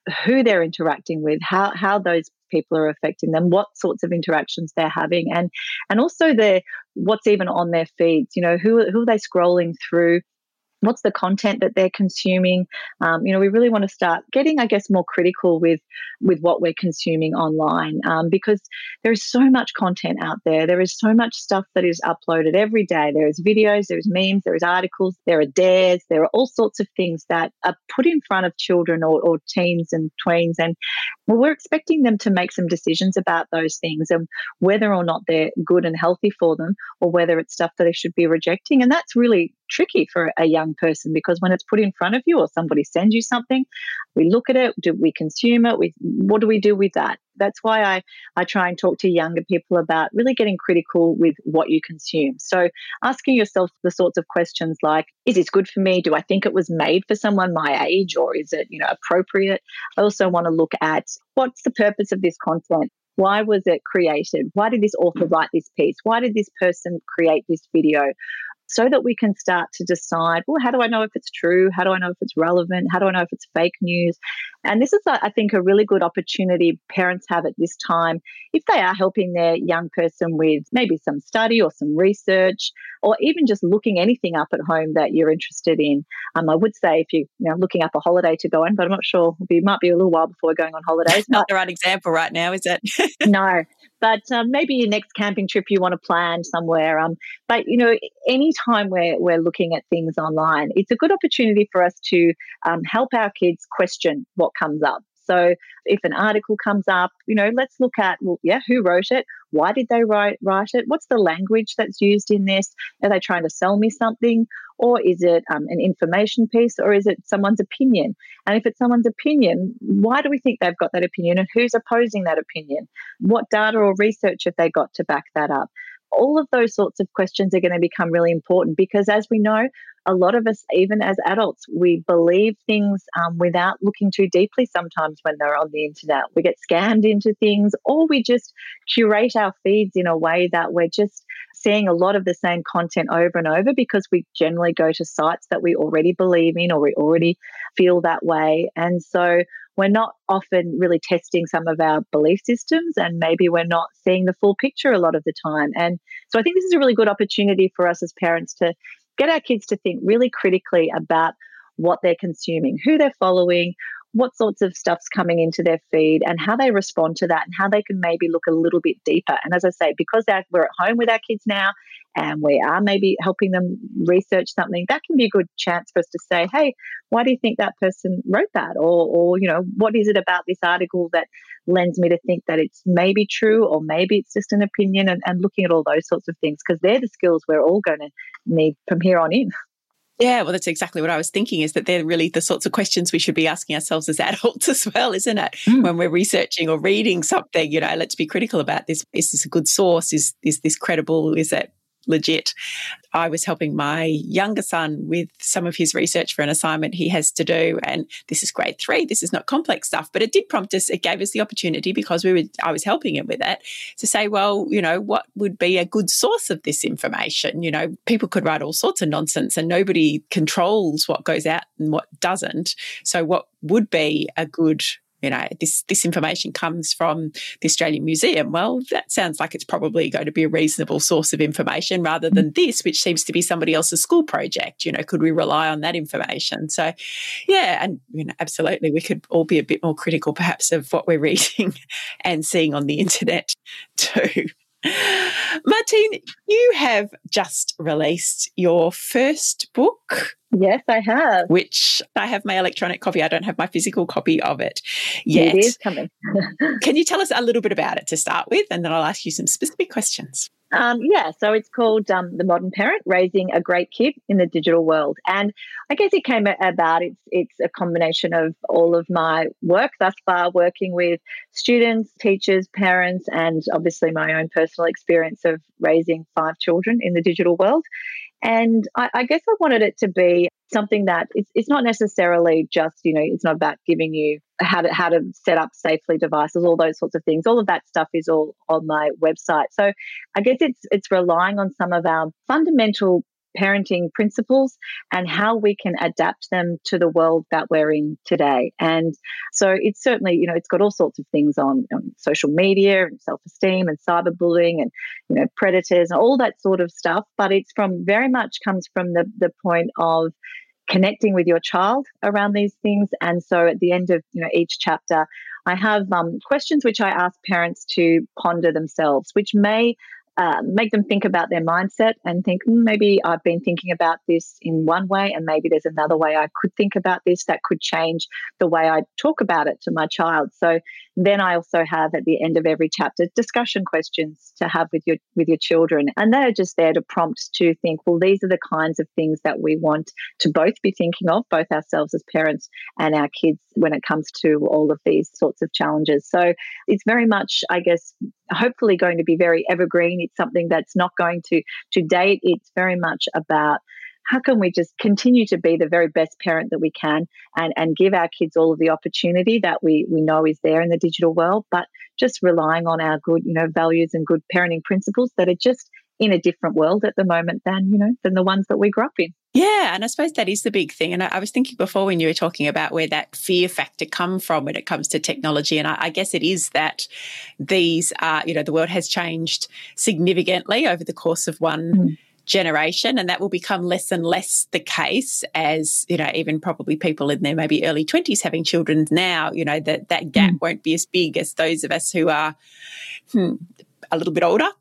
who they're interacting with, how those people are affecting them, what sorts of interactions they're having, and also what's even on their feeds. Who are they scrolling through? What's the content that they're consuming? We really want to start getting, I guess, more critical with what we're consuming online, because there is so much content out there. There is so much stuff that is uploaded every day. There is videos, there is memes, there is articles, there are dares, there are all sorts of things that are put in front of children or teens and tweens, and we're expecting them to make some decisions about those things and whether or not they're good and healthy for them, or whether it's stuff that they should be rejecting. And that's really tricky for a young person, because when it's put in front of you or somebody sends you something, we look at it, do we consume it? What do we do with that? That's why I try and talk to younger people about really getting critical with what you consume. So asking yourself the sorts of questions like, is this good for me? Do I think it was made for someone my age, or is it, appropriate? I also want to look at, what's the purpose of this content? Why was it created? Why did this author write this piece? Why did this person create this video? So that we can start to decide, well, how do I know if it's true? How do I know if it's relevant? How do I know if it's fake news? And this is, I think, a really good opportunity parents have at this time, if they are helping their young person with maybe some study or some research, or even just looking anything up at home that you're interested in. I would say if you're looking up a holiday to go on, but I'm not sure, it might be a little while before we're going on holidays. Not the right example right now, is it? No. But maybe your next camping trip you want to plan somewhere. But any time we're looking at things online, it's a good opportunity for us to help our kids question what comes up. So if an article comes up, let's look at, who wrote it? Why did they write it? What's the language that's used in this? Are they trying to sell me something? Or is it an information piece? Or is it someone's opinion? And if it's someone's opinion, why do we think they've got that opinion? And who's opposing that opinion? What data or research have they got to back that up? All of those sorts of questions are going to become really important, because as we know, a lot of us, even as adults, we believe things without looking too deeply sometimes when they're on the internet. We get scammed into things, or we just curate our feeds in a way that we're just seeing a lot of the same content over and over, because we generally go to sites that we already believe in or we already feel that way. And so we're not often really testing some of our belief systems, and maybe we're not seeing the full picture a lot of the time. And so I think this is a really good opportunity for us as parents to get our kids to think really critically about what they're consuming, who they're following, what sorts of stuff's coming into their feed, and how they respond to that, and how they can maybe look a little bit deeper. And as I say, because we're at home with our kids now, and we are maybe helping them research something, that can be a good chance for us to say, hey, why do you think that person wrote that? Or what is it about this article that lends me to think that it's maybe true, or maybe it's just an opinion, and looking at all those sorts of things, because they're the skills we're all going to need from here on in. Yeah, well, that's exactly what I was thinking, is that they're really the sorts of questions we should be asking ourselves as adults as well, isn't it? When we're researching or reading something, let's be critical about this. Is this a good source? Is this credible? Is it legit? I was helping my younger son with some of his research for an assignment he has to do, and this is grade 3. This is not complex stuff, but it did prompt us. It gave us the opportunity, because I was helping him with it, to say, well, what would be a good source of this information? People could write all sorts of nonsense, and nobody controls what goes out and what doesn't. So what would be a good, this information comes from the Australian Museum. Well, that sounds like it's probably going to be a reasonable source of information, rather than this, which seems to be somebody else's school project. Could we rely on that information? So, yeah, and absolutely, we could all be a bit more critical, perhaps, of what we're reading and seeing on the internet too. Martine, you have just released your first book. Yes, I have. Which I have my electronic copy. I don't have my physical copy of it yet. It is coming. Can you tell us a little bit about it to start with, and then I'll ask you some specific questions? So it's called The Modern Parent, Raising a Great Kid in the Digital World. And I guess it came about, it's a combination of all of my work thus far, working with students, teachers, parents, and obviously my own personal experience of raising 5 children in the digital world. And I guess I wanted it to be something that it's not necessarily just, it's not about giving you how to set up safely devices, all those sorts of things. All of that stuff is all on my website. So I guess it's relying on some of our fundamental parenting principles and how we can adapt them to the world that we're in today. And so it's certainly, it's got all sorts of things on social media and self-esteem and cyberbullying and, predators and all that sort of stuff. But it's very much comes from the point of connecting with your child around these things. And so at the end of each chapter, I have questions which I ask parents to ponder themselves, which may make them think about their mindset and think, maybe I've been thinking about this in one way and maybe there's another way I could think about this that could change the way I talk about it to my child. So then I also have at the end of every chapter discussion questions to have with your children. And they're just there to prompt to think, well, these are the kinds of things that we want to both be thinking of, both ourselves as parents and our kids when it comes to all of these sorts of challenges. So it's very much, I guess, hopefully going to be very evergreen. It's something that's not going to date. It's very much about how can we just continue to be the very best parent that we can and give our kids all of the opportunity that we know is there in the digital world, but just relying on our good, values and good parenting principles that are just in a different world at the moment than the ones that we grew up in. Yeah, and I suppose that is the big thing. And I was thinking before when you were talking about where that fear factor comes from when it comes to technology. And I guess it is that these are, the world has changed significantly over the course of one generation, and that will become less and less the case as, even probably people in their maybe early 20s having children now, that gap won't be as big as those of us who are a little bit older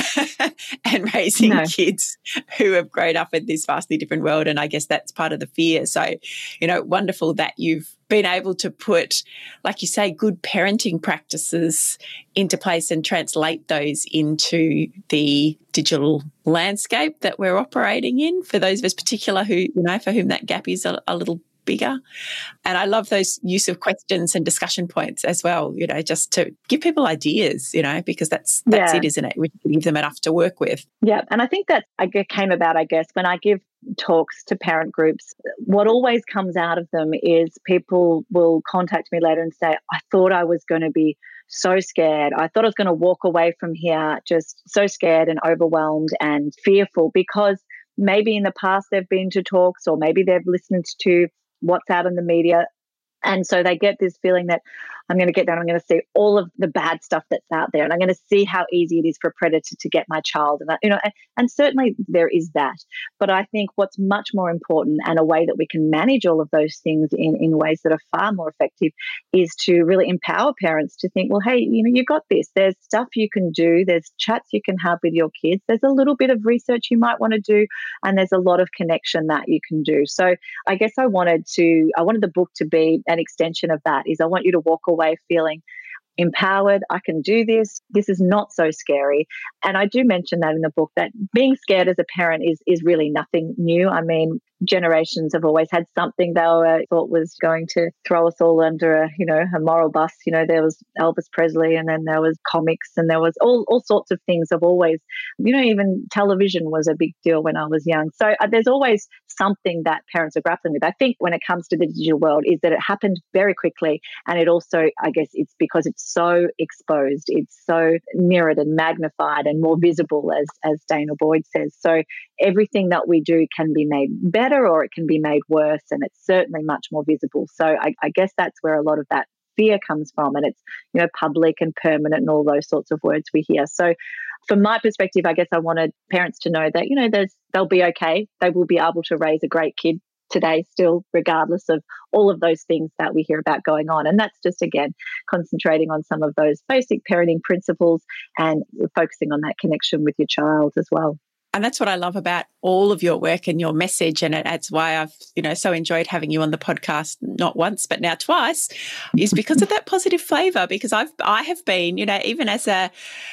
and raising kids who have grown up in this vastly different world. And I guess that's part of the fear. So, wonderful that you've been able to put, like you say, good parenting practices into place and translate those into the digital landscape that we're operating in for those of us particular who, for whom that gap is a little bigger. And I love those use of questions and discussion points as well, just to give people ideas, because that's it, isn't it? We can give them enough to work with. Yeah. And I think that came about, I guess, when I give talks to parent groups, what always comes out of them is people will contact me later and say, I thought I was going to be so scared. I thought I was going to walk away from here just so scared and overwhelmed and fearful because maybe in the past they've been to talks or maybe they've listened to what's out in the media. And so they get this feeling that I'm going to get there and I'm going to see all of the bad stuff that's out there and I'm going to see how easy it is for a predator to get my child. And certainly there is that. But I think what's much more important and a way that we can manage all of those things in ways that are far more effective is to really empower parents to think, well, hey, you got this. There's stuff you can do. There's chats you can have with your kids. There's a little bit of research you might want to do. And there's a lot of connection that you can do. So I guess I wanted the book to be an extension of that. Is I want you to walk away feeling empowered. I can do this. This is not so scary. And I do mention that in the book that being scared as a parent is really nothing new. I mean, generations have always had something they thought was going to throw us all under a moral bus. There was Elvis Presley and then there was comics and there was all sorts of things have always, even television was a big deal when I was young. So there's always something that parents are grappling with. I think when it comes to the digital world is that it happened very quickly. And it also, I guess it's because it's so exposed. It's so mirrored and magnified and more visible as Dana Boyd says. So everything that we do can be made better or it can be made worse, and it's certainly much more visible. So I guess that's where a lot of that fear comes from, and it's public and permanent and all those sorts of words we hear. So from my perspective, I guess I wanted parents to know that they'll be okay. They will be able to raise a great kid today still, regardless of all of those things that we hear about going on. And that's just, again, concentrating on some of those basic parenting principles and focusing on that connection with your child as well. And that's what I love about all of your work and your message. And that's why I've, so enjoyed having you on the podcast, not once, but now twice, is because of that positive flavour. Because I have been, even as a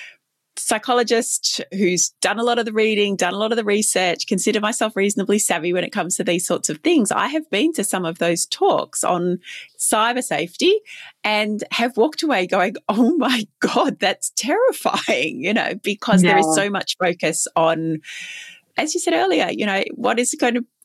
psychologist who's done a lot of the reading, done a lot of the research, consider myself reasonably savvy when it comes to these sorts of things. I have been to some of those talks on cyber safety and have walked away going, oh my God, that's terrifying, there is so much focus on, as you said earlier, what is going to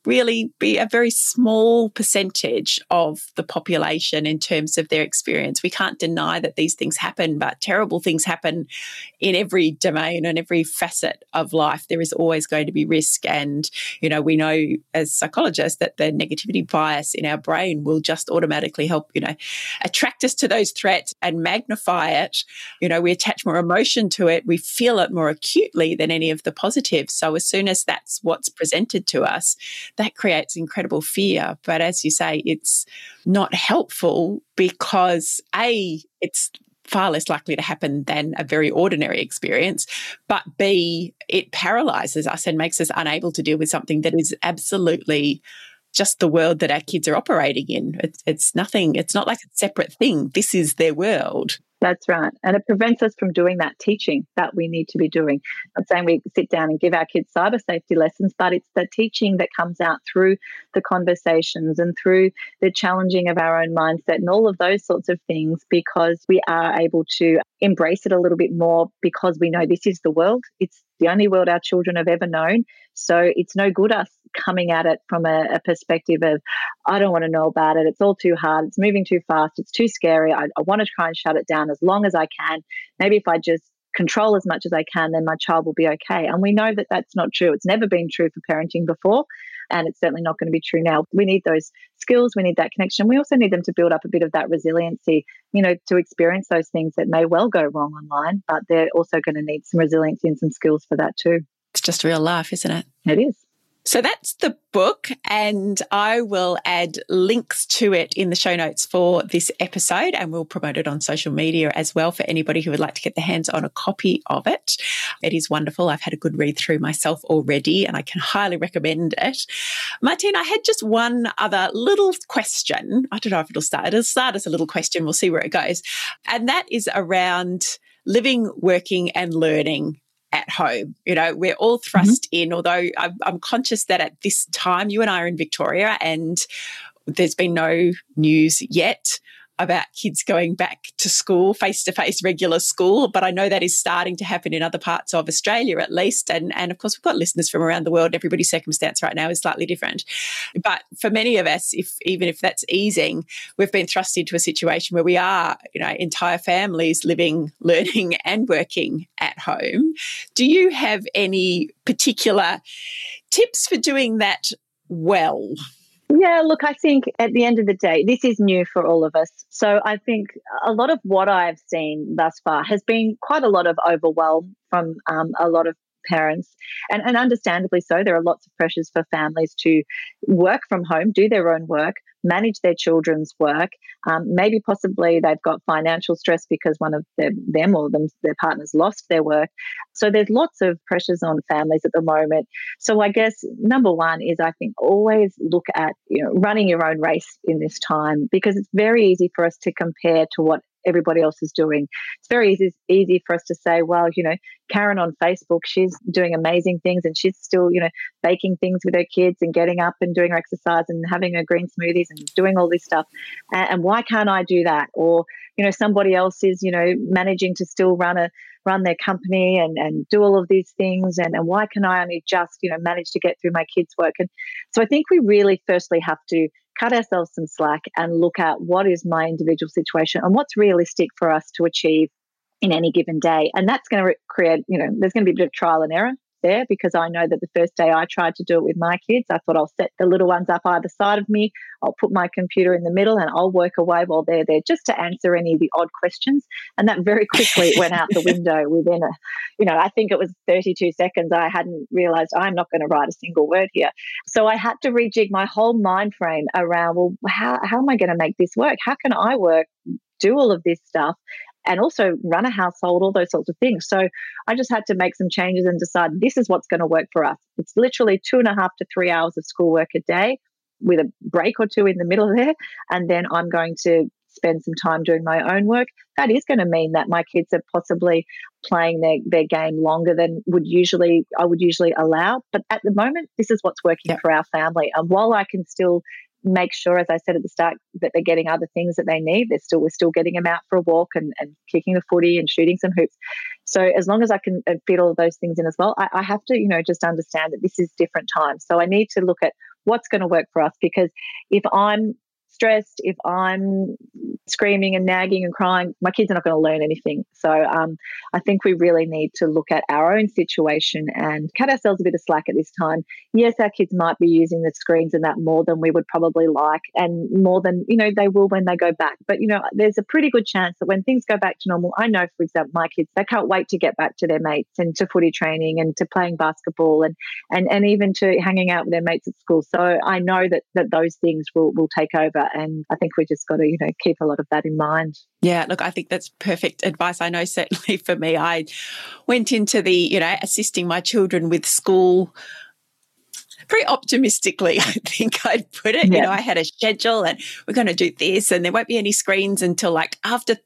really be a very small percentage of the population in terms of their experience. We can't deny that these things happen, but terrible things happen in every domain and every facet of life. There is always going to be risk. And, we know as psychologists that the negativity bias in our brain will just automatically help, attract us to those threats and magnify it. We attach more emotion to it. We feel it more acutely than any of the positives. So as soon as that's what's presented to us, that creates incredible fear. But as you say, it's not helpful because A, it's far less likely to happen than a very ordinary experience, but B, it paralyzes us and makes us unable to deal with something that is absolutely just the world that our kids are operating in. It's nothing, it's not like a separate thing. This is their world. That's right. And it prevents us from doing that teaching that we need to be doing. I'm saying we sit down and give our kids cyber safety lessons, but it's the teaching that comes out through the conversations and through the challenging of our own mindset and all of those sorts of things, because we are able to embrace it a little bit more because we know this is the world. It's the only world our children have ever known. So it's no good us coming at it from a perspective of, I don't want to know about it. It's all too hard. It's moving too fast. It's too scary. I want to try and shut it down as long as I can. Maybe if I just control as much as I can, then my child will be okay. And we know that that's not true. It's never been true for parenting before, and it's certainly not going to be true now. We need those skills. We need that connection. We also need them to build up a bit of that resiliency, to experience those things that may well go wrong online, but they're also going to need some resiliency and some skills for that too. It's just real life, isn't it? It is. So that's the book, and I will add links to it in the show notes for this episode, and we'll promote it on social media as well for anybody who would like to get their hands on a copy of it. It is wonderful. I've had a good read through myself already, and I can highly recommend it. Martine, I had just one other little question. I don't know if it'll start as a little question. We'll see where it goes. And that is around living, working, and learning at home. We're all thrust in, although I'm conscious that at this time, you and I are in Victoria and there's been no news yet about kids going back to school, face-to-face regular school, but I know that is starting to happen in other parts of Australia at least. And of course, we've got listeners from around the world. Everybody's circumstance right now is slightly different. But for many of us, even if that's easing, we've been thrust into a situation where we are, entire families living, learning and working at home. Do you have any particular tips for doing that well? Yeah, look, I think at the end of the day, this is new for all of us. So I think a lot of what I've seen thus far has been quite a lot of overwhelm from a lot of parents, and understandably so. There are lots of pressures for families to work from home, do their own work, manage their children's work. Maybe possibly they've got financial stress because one of their partners lost their work. So there's lots of pressures on families at the moment. So I guess number one is, I think, always look at running your own race in this time, because it's very easy for us to compare to what everybody else is doing. It's very easy for us to say, well, Karen on Facebook, she's doing amazing things and she's still, baking things with her kids and getting up and doing her exercise and having her green smoothies and doing all this stuff. And why can't I do that? Or, somebody else is, managing to still run their company and do all of these things. And why can I only just, manage to get through my kids' work? And so I think we really firstly have to cut ourselves some slack and look at what is my individual situation and what's realistic for us to achieve in any given day. And that's going to create, there's going to be a bit of trial and error there, because I know that the first day I tried to do it with my kids, I thought I'll set the little ones up either side of me, I'll put my computer in the middle and I'll work away while they're there just to answer any of the odd questions. And that very quickly went out the window within I think it was 32 seconds. I hadn't realized I'm not going to write a single word here. So I had to rejig my whole mind frame around, well, how am I going to make this work? How can I work, do all of this stuff, and also run a household, all those sorts of things. So I just had to make some changes and decide this is what's going to work for us. It's literally 2.5 to 3 hours of schoolwork a day with a break or two in the middle there. And then I'm going to spend some time doing my own work. That is going to mean that my kids are possibly playing their game longer than I would usually allow. But at the moment, this is what's working for our family. And while I can still make sure, as I said at the start, that they're getting other things that they need, we're still getting them out for a walk and kicking a footy and shooting some hoops. So as long as I can fit all of those things in as well, I have to, just understand that this is different times. So I need to look at what's going to work for us. Because if I'm stressed, if I'm screaming and nagging and crying, my kids are not going to learn anything. So I think we really need to look at our own situation and cut ourselves a bit of slack at this time. Yes, our kids might be using the screens and that more than we would probably like, and more than, they will when they go back. But, there's a pretty good chance that when things go back to normal, I know, for example, my kids, they can't wait to get back to their mates and to footy training and to playing basketball and even to hanging out with their mates at school. So I know that those things will take over. And I think we just got to, keep a lot of that in mind. Yeah, look, I think that's perfect advice. I know certainly for me, I went into the, assisting my children with school very optimistically, I think I'd put it. Yeah. I had a schedule and we're going to do this and there won't be any screens until like after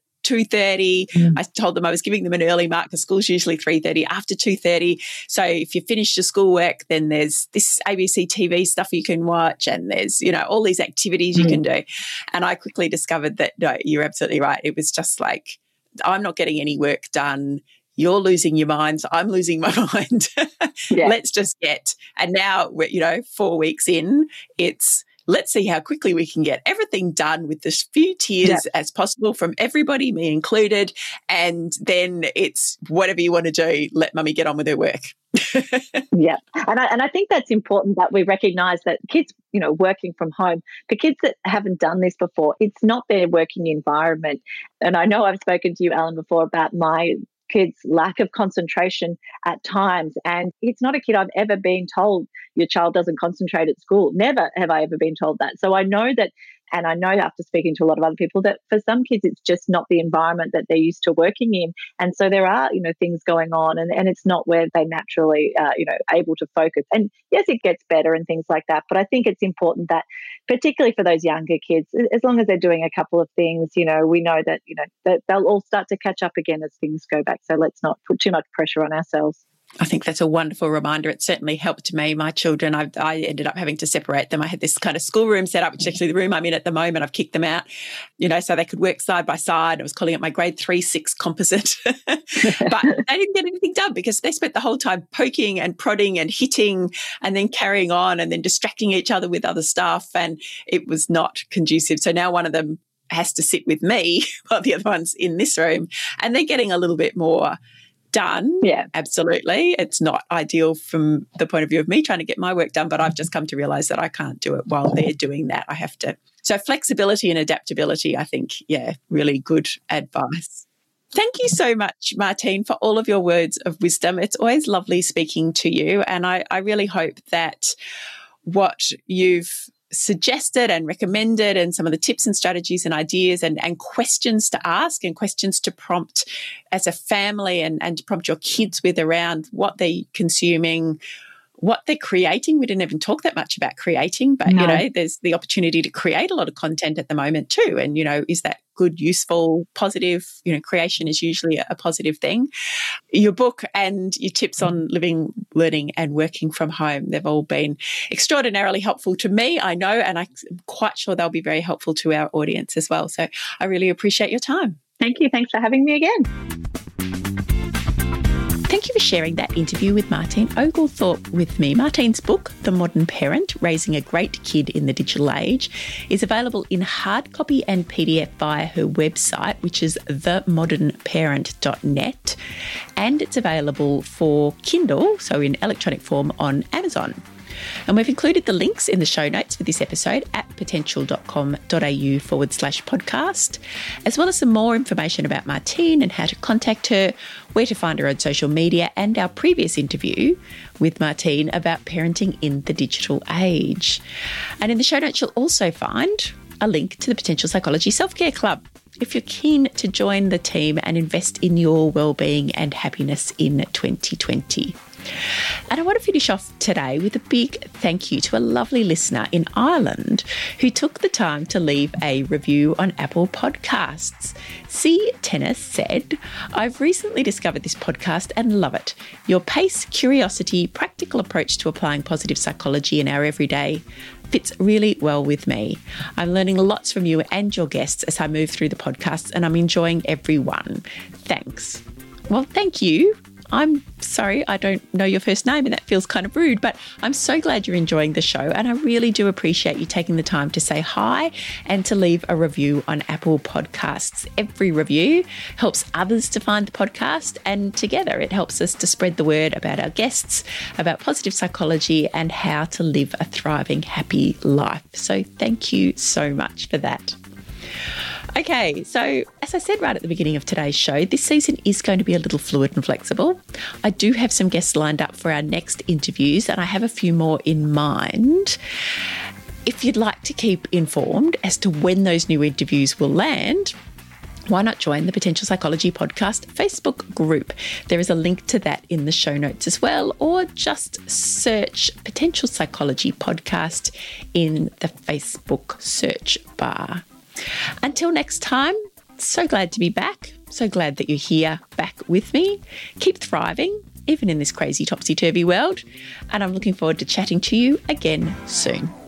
2:30. I told them I was giving them an early mark because school's usually 3:30, after 2:30. So if you finish your schoolwork, then there's this ABC TV stuff you can watch and there's, all these activities you can do. And I quickly discovered that, no, you're absolutely right. It was just like, I'm not getting any work done. You're losing your minds. I'm losing my mind. Yeah. Let's just get. And now, 4 weeks in, it's let's see how quickly we can get everything done with as few tears as possible from everybody, me included. And then it's whatever you want to do, let mummy get on with her work. Yeah. And I think that's important that we recognise that kids, working from home, for kids that haven't done this before, it's not their working environment. And I know I've spoken to you, Ellen, before about my kids' lack of concentration at times. And it's not a kid I've ever been told your child doesn't concentrate at school. Never have I ever been told that. So I know that, and I know after speaking to a lot of other people, that for some kids, it's just not the environment that they're used to working in. And so there are, things going on and it's not where they naturally, able to focus. And yes, it gets better and things like that. But I think it's important that, particularly for those younger kids, as long as they're doing a couple of things, we know that, that they'll all start to catch up again as things go back. So let's not put too much pressure on ourselves. I think that's a wonderful reminder. It certainly helped me. My children, I ended up having to separate them. I had this kind of schoolroom set up, which is actually the room I'm in at the moment. I've kicked them out, so they could work side by side. I was calling it my grade 3-6 composite. But they didn't get anything done because they spent the whole time poking and prodding and hitting and then carrying on and then distracting each other with other stuff. And it was not conducive. So now one of them has to sit with me while the other one's in this room, and they're getting a little bit more done. Yeah, absolutely. It's not ideal from the point of view of me trying to get my work done, but I've just come to realize that I can't do it while they're doing that. I have to. So flexibility and adaptability, I think, really good advice. Thank you so much, Martine, for all of your words of wisdom. It's always lovely speaking to you, and I really hope that what you've suggested and recommended and some of the tips and strategies and ideas and questions to ask and questions to prompt as a family and to prompt your kids with around what they're consuming, what they're creating. We didn't even talk that much about creating, but, there's the opportunity to create a lot of content at the moment too. And, is that good, useful, positive? Creation is usually a positive thing. Your book and your tips on living, learning and working from home, they've all been extraordinarily helpful to me, I know, and I'm quite sure they'll be very helpful to our audience as well. So I really appreciate your time. Thank you. Thanks for having me again. Thank you for sharing that interview with Martine Oglethorpe with me. Martine's book, The Modern Parent, Raising a Great Kid in the Digital Age, is available in hard copy and PDF via her website, which is themodernparent.net, and it's available for Kindle, so in electronic form, on Amazon. And we've included the links in the show notes for this episode at potential.com.au/podcast, as well as some more information about Martine and how to contact her, where to find her on social media, and our previous interview with Martine about parenting in the digital age. And in the show notes, you'll also find a link to the Potential Psychology Self-Care Club if you're keen to join the team and invest in your well-being and happiness in 2020. And I want to finish off today with a big thank you to a lovely listener in Ireland who took the time to leave a review on Apple Podcasts. C. Tennis said, "I've recently discovered this podcast and love it. Your pace, curiosity, practical approach to applying positive psychology in our everyday fits really well with me. I'm learning lots from you and your guests as I move through the podcasts, and I'm enjoying every one. Thanks." Well, thank you. I'm sorry, I don't know your first name and that feels kind of rude, but I'm so glad you're enjoying the show, and I really do appreciate you taking the time to say hi and to leave a review on Apple Podcasts. Every review helps others to find the podcast, and together it helps us to spread the word about our guests, about positive psychology and how to live a thriving, happy life. So thank you so much for that. Okay, so as I said right at the beginning of today's show, this season is going to be a little fluid and flexible. I do have some guests lined up for our next interviews, and I have a few more in mind. If you'd like to keep informed as to when those new interviews will land, why not join the Potential Psychology Podcast Facebook group? There is a link to that in the show notes as well, or just search Potential Psychology Podcast in the Facebook search bar. Until next time, so glad to be back. So glad that you're here back with me. Keep thriving, even in this crazy topsy-turvy world. And I'm looking forward to chatting to you again soon.